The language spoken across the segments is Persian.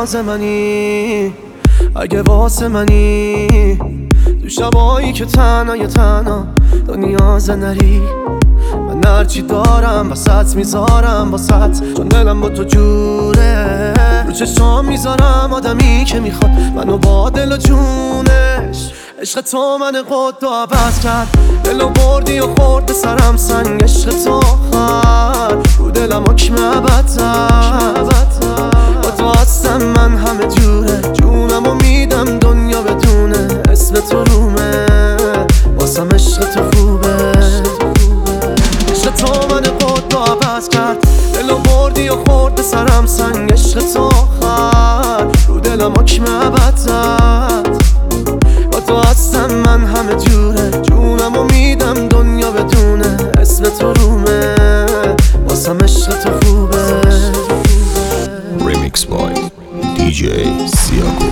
نیاز منی، اگه واسه منی تو شبایی که تنها تو نیاز نری. من هرچی دارم وسط میذارم واسط، چون دلم با تو جوره. رو چشام میذارم آدمی که میخواد منو با دل و جونش. عشق تو من قد و عوض کرد، دلو بردی و خورد سرم سنگ. عشق تو آخر رو دلم حکم ابد با تو هستم من همه جوره. جونمو میدم دنیا بدونه اسم تو رومه، واسم عشق تو خوبه. عشق تو من قد و عوض کرد، دلو بردی و خورد سرم سنگ. عشق تو آخر رو دلم حکم ابد با تو هستم من همه جوره. جونمو میدم دنیا بدونه اسم تو رومه، واسم عشق تو خوبه. Remix by DJ Siako.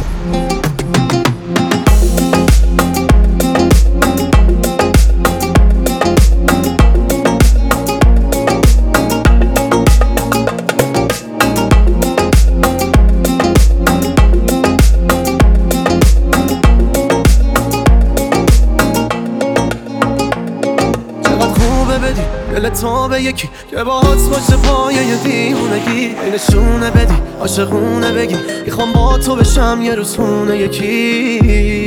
دل تو به یکی که باهات باشه پایه یه دیوونگی، نشونه بدی عاشقونه بگی میخوام با تو بشم یه روز خونه یکی.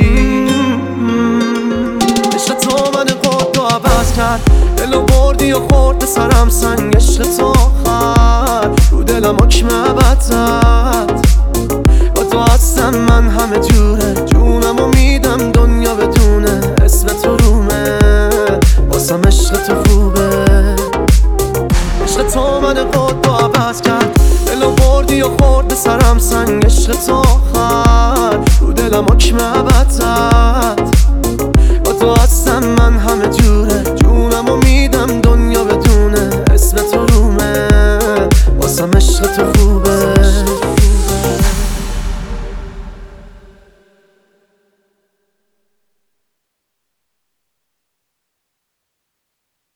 عشق تو من قد و عوض کرد، دلو بردی و خورد سرم سنگ. عشق تو آخر رو دلم حکم ابد با تو هستم من همه جوره. جونمو میدم دنیا بدونه اسم تو رومه، واسم عشق تو خوبه. عشق تو من قد و عوض کرد، دلو بردی و خورد سرم سنگ. عشق تو آخر رو دلم حکم ابد با تو هستم من همه جوره.